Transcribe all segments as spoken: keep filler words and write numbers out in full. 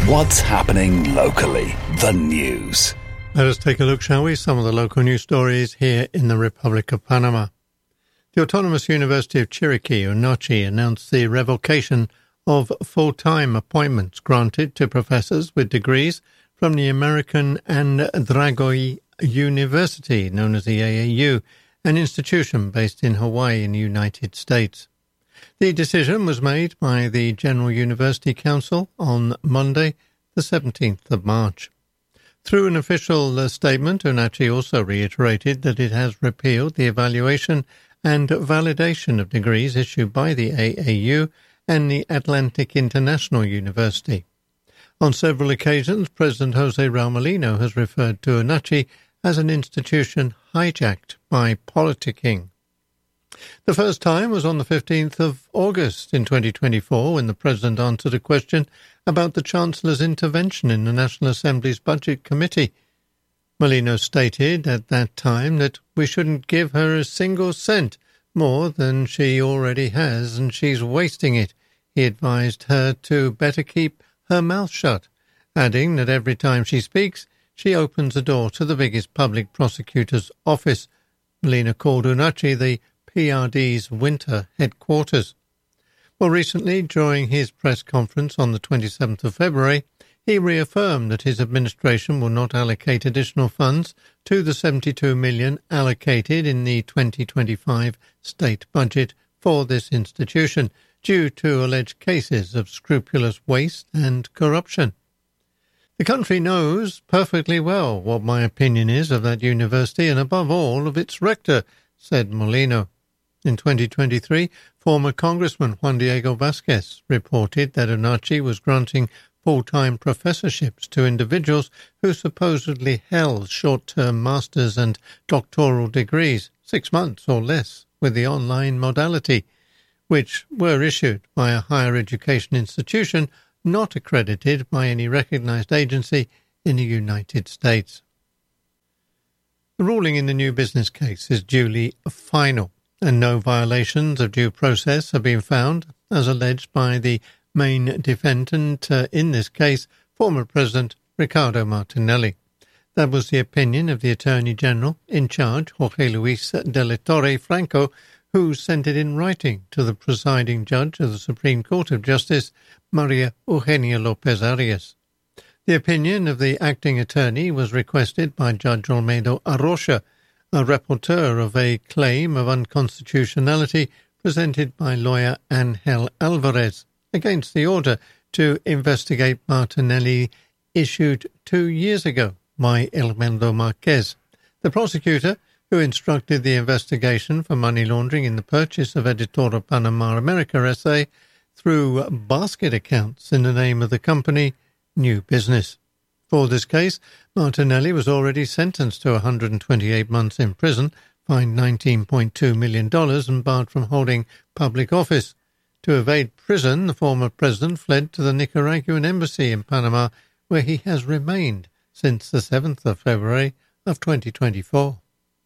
What's happening locally? The news. Let us take a look, shall we? Some of the local news stories here in the Republic of Panama. The Autonomous University of Chiriquí, UNACHI, announced the revocation of full-time appointments granted to professors with degrees from the American Andragogy University, known as the A A U, an institution based in Hawaii in the United States. The decision was made by the General University Council on Monday, the seventeenth of March. Through an official uh, statement, UNACHI also reiterated that it has repealed the evaluation and validation of degrees issued by the A A U and the Atlantic International University. On several occasions, President Jose Raul Molino has referred to UNACHI as an institution hijacked by politicking. The first time was on the fifteenth of August in twenty twenty-four when the President answered a question about the Chancellor's intervention in the National Assembly's Budget Committee. Molino stated at that time that we shouldn't give her a single cent more than she already has, and she's wasting it. He advised her to better keep her mouth shut, adding that every time she speaks, she opens the door to the biggest public prosecutor's office. Molino called UNACHI the P R D's winter headquarters. More recently, during his press conference on the twenty-seventh of February, he reaffirmed that his administration will not allocate additional funds to the seventy-two million dollars allocated in the twenty twenty-five state budget for this institution due to alleged cases of scrupulous waste and corruption. The country knows perfectly well what my opinion is of that university and above all of its rector, said Molino. In twenty twenty-three, former Congressman Juan Diego Vasquez reported that UNACHI was granting full-time professorships to individuals who supposedly held short-term master's and doctoral degrees, six months or less, with the online modality, which were issued by a higher education institution not accredited by any recognized agency in the United States. The ruling in the new business case is duly final, and no violations of due process have been found, as alleged by the main defendant uh, in this case, former President Ricardo Martinelli. That was the opinion of the Attorney General in charge, Jorge Luis de la Torre Franco, who sent it in writing to the presiding judge of the Supreme Court of Justice, Maria Eugenia Lopez Arias. The opinion of the acting attorney was requested by Judge Olmedo Arrocha, a rapporteur of a claim of unconstitutionality presented by lawyer Angel Alvarez against the order to investigate Martinelli issued two years ago by Elmendo Marquez. The prosecutor, who instructed the investigation for money laundering in the purchase of Editora Panama America S A through basket accounts in the name of the company New Business. For this case, Martinelli was already sentenced to one hundred twenty-eight months in prison, fined nineteen point two million dollars and barred from holding public office. To evade prison, the former president fled to the Nicaraguan embassy in Panama, where he has remained since the seventh of February of twenty twenty-four.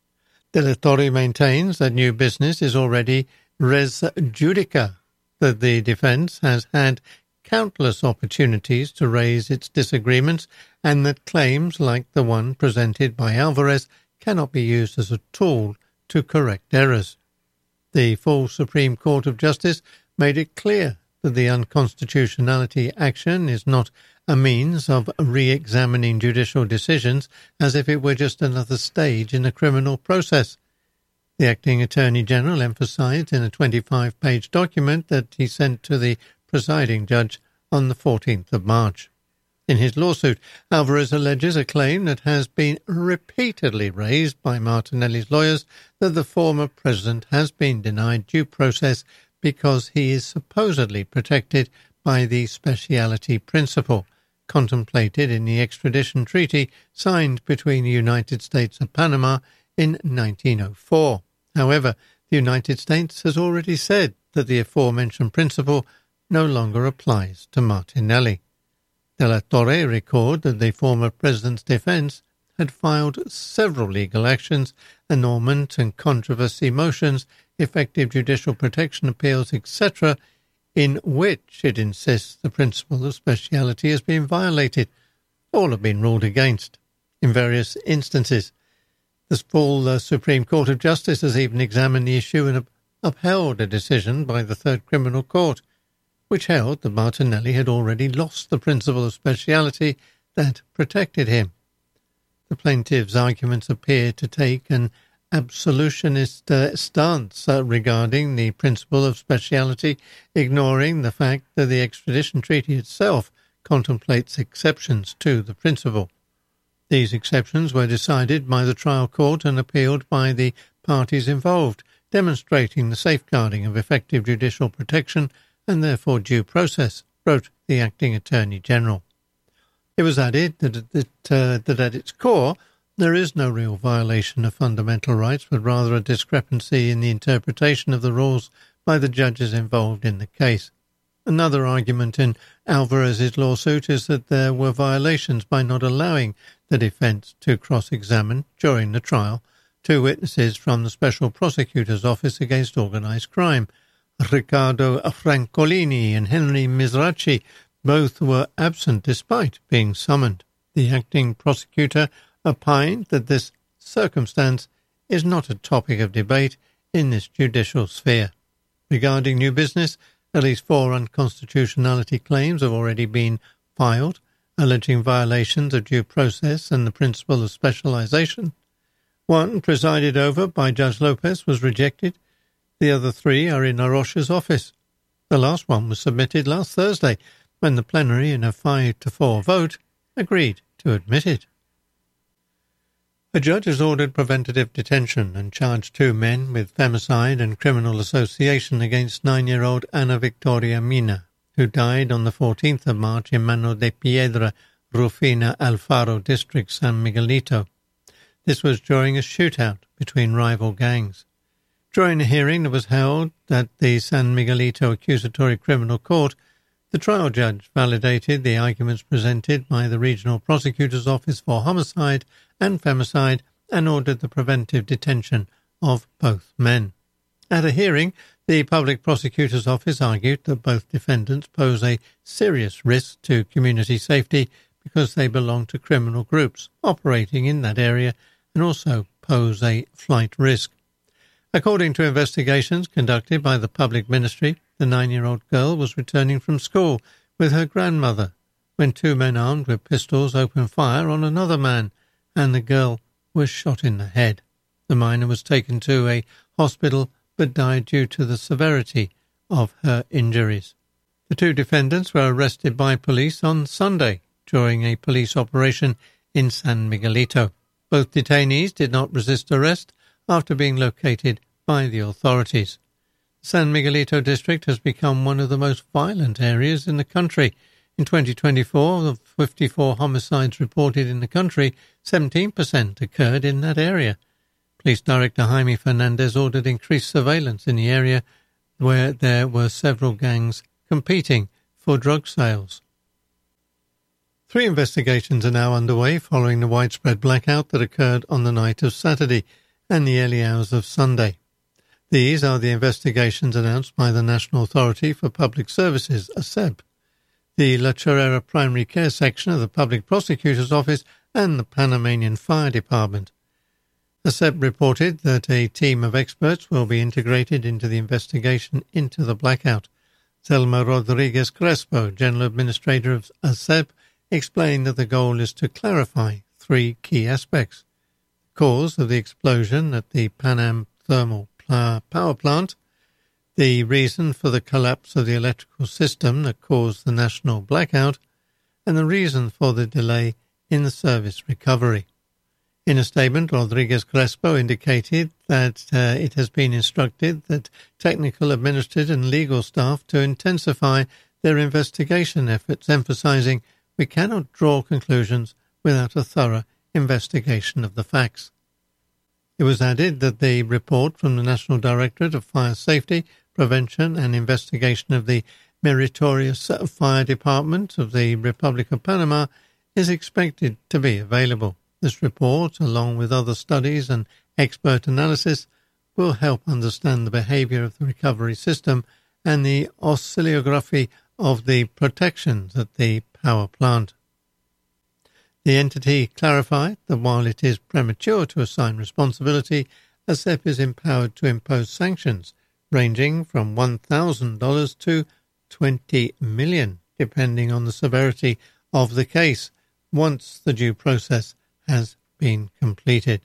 De la Torre maintains that New Business is already res judica, that the defence has had countless opportunities to raise its disagreements, and that claims like the one presented by Alvarez cannot be used as a tool to correct errors. The full Supreme Court of Justice made it clear that the unconstitutionality action is not a means of re-examining judicial decisions as if it were just another stage in a criminal process. The acting Attorney General emphasized in a twenty-five page document that he sent to the presiding judge on the fourteenth of March. In his lawsuit, Alvarez alleges a claim that has been repeatedly raised by Martinelli's lawyers that the former president has been denied due process because he is supposedly protected by the speciality principle, contemplated in the extradition treaty signed between the United States and Panama in nineteen oh four. However, the United States has already said that the aforementioned principle no longer applies to Martinelli. De la Torre recalled that the former president's defense had filed several legal actions, annulment and controversy motions, effective judicial protection appeals, et cetera, in which it insists the principle of speciality has been violated. All have been ruled against in various instances. The full uh, Supreme Court of Justice has even examined the issue and up- upheld a decision by the Third Criminal Court, which held that Martinelli had already lost the principle of speciality that protected him. The plaintiff's arguments appear to take an absolutionist uh, stance uh, regarding the principle of speciality, ignoring the fact that the extradition treaty itself contemplates exceptions to the principle. These exceptions were decided by the trial court and appealed by the parties involved, demonstrating the safeguarding of effective judicial protection and therefore due process, wrote the acting Attorney General. It was added that, that, uh, that at its core there is no real violation of fundamental rights, but rather a discrepancy in the interpretation of the rules by the judges involved in the case. Another argument in Alvarez's lawsuit is that there were violations by not allowing the defence to cross-examine, during the trial, two witnesses from the Special Prosecutor's Office Against Organised Crime, Riccardo Francolini and Henry Mizrachi. Both were absent despite being summoned. The acting prosecutor opined that this circumstance is not a topic of debate in this judicial sphere. Regarding new business, at least four unconstitutionality claims have already been filed, alleging violations of due process and the principle of specialisation. One, presided over by Judge Lopez, was rejected. The other three are in Arosha's office. The last one was submitted last Thursday, when the plenary, in a five to four vote, agreed to admit it. A judge has ordered preventative detention and charged two men with femicide and criminal association against nine-year-old Ana Victoria Mina, who died on the fourteenth of March in Mano de Piedra, Rufina Alfaro district, San Miguelito. This was during a shootout between rival gangs. During a hearing that was held at the San Miguelito Accusatory Criminal Court, the trial judge validated the arguments presented by the Regional Prosecutor's Office for Homicide and Femicide and ordered the preventive detention of both men. At a hearing, the Public Prosecutor's Office argued that both defendants pose a serious risk to community safety because they belong to criminal groups operating in that area and also pose a flight risk. According to investigations conducted by the Public Ministry, the nine-year-old girl was returning from school with her grandmother when two men armed with pistols opened fire on another man, and the girl was shot in the head. The minor was taken to a hospital but died due to the severity of her injuries. The two defendants were arrested by police on Sunday during a police operation in San Miguelito. Both detainees did not resist arrest after being located by the authorities. The San Miguelito district has become one of the most violent areas in the country. In twenty twenty-four, of fifty-four homicides reported in the country, seventeen percent occurred in that area. Police Director Jaime Fernandez ordered increased surveillance in the area where there were several gangs competing for drug sales. Three investigations are now underway following the widespread blackout that occurred on the night of Saturday and the early hours of Sunday. These are the investigations announced by the National Authority for Public Services, A S E B, the La Chorrera Primary Care Section of the Public Prosecutor's Office and the Panamanian Fire Department. A S E B reported that a team of experts will be integrated into the investigation into the blackout. Selma Rodriguez Crespo, General Administrator of A S E B, explained that the goal is to clarify three key aspects: the cause of the explosion at the Panam Thermal Power Plant, the reason for the collapse of the electrical system that caused the national blackout, and the reason for the delay in the service recovery. In a statement, Rodriguez Crespo indicated that uh, it has been instructed that technical, administrative and legal staff to intensify their investigation efforts, emphasizing we cannot draw conclusions without a thorough investigation of the facts. It was added that the report from the National Directorate of Fire Safety, Prevention and Investigation of the Meritorious Fire Department of the Republic of Panama is expected to be available. This report, along with other studies and expert analysis, will help understand the behavior of the recovery system and the oscillography of the protections at the power plant. The entity clarified that while it is premature to assign responsibility, ASEP is empowered to impose sanctions ranging from one thousand dollars to twenty million dollars, depending on the severity of the case, once the due process has been completed.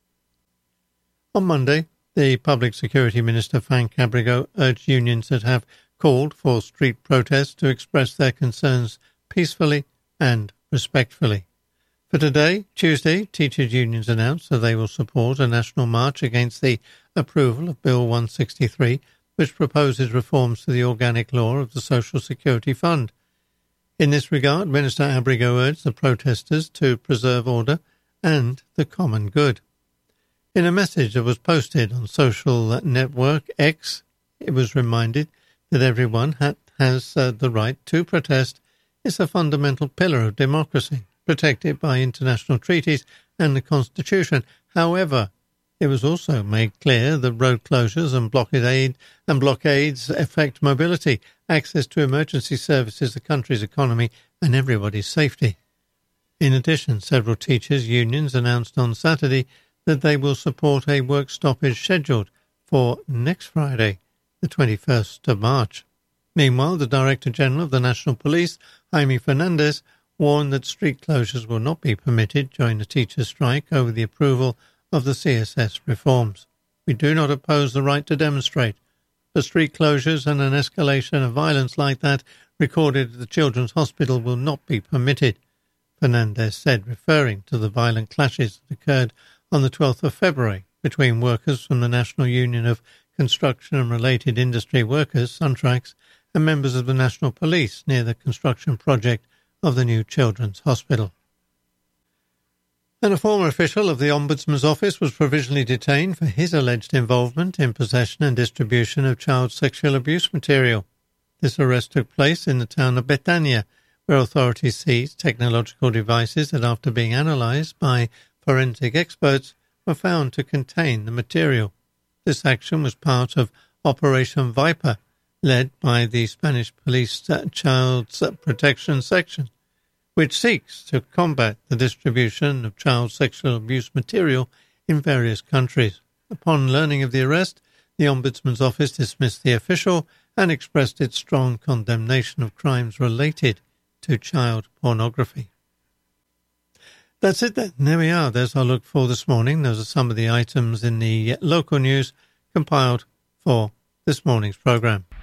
On Monday, the Public Security Minister Frank Abrigo urged unions that have called for street protests to express their concerns peacefully and respectfully. For today, Tuesday, teachers' unions announced that they will support a national march against the approval of Bill one sixty-three, which proposes reforms to the organic law of the Social Security Fund. In this regard, Minister Abrigo urged the protesters to preserve order and the common good. In a message that was posted on social network X, it was reminded that everyone ha- has uh, the right to protest. It's a fundamental pillar of democracy, protected by international treaties and the Constitution. However, it was also made clear that road closures and blockade and blockades affect mobility, access to emergency services, the country's economy, and everybody's safety. In addition, several teachers' unions announced on Saturday that they will support a work stoppage scheduled for next Friday, the twenty-first of March. Meanwhile, the Director General of the National Police, Jaime Fernandez, warned that street closures will not be permitted during the teachers' strike over the approval of the C S S reforms. We do not oppose the right to demonstrate, but street closures and an escalation of violence like that recorded at the Children's Hospital will not be permitted, Fernandez said, referring to the violent clashes that occurred on the twelfth of February between workers from the National Union of Construction and Related Industry Workers, Suntrax, and members of the National Police near the construction project of the new Children's Hospital. And a former official of the Ombudsman's Office was provisionally detained for his alleged involvement in possession and distribution of child sexual abuse material. This arrest took place in the town of Betania, where authorities seized technological devices that, after being analysed by forensic experts, were found to contain the material. This action was part of Operation Viper, led by the Spanish Police Child Protection Section, which seeks to combat the distribution of child sexual abuse material in various countries. Upon learning of the arrest, the Ombudsman's Office dismissed the official and expressed its strong condemnation of crimes related to child pornography. That's it then. There we are. There's our look for this morning. Those are some of the items in the local news compiled for this morning's programme.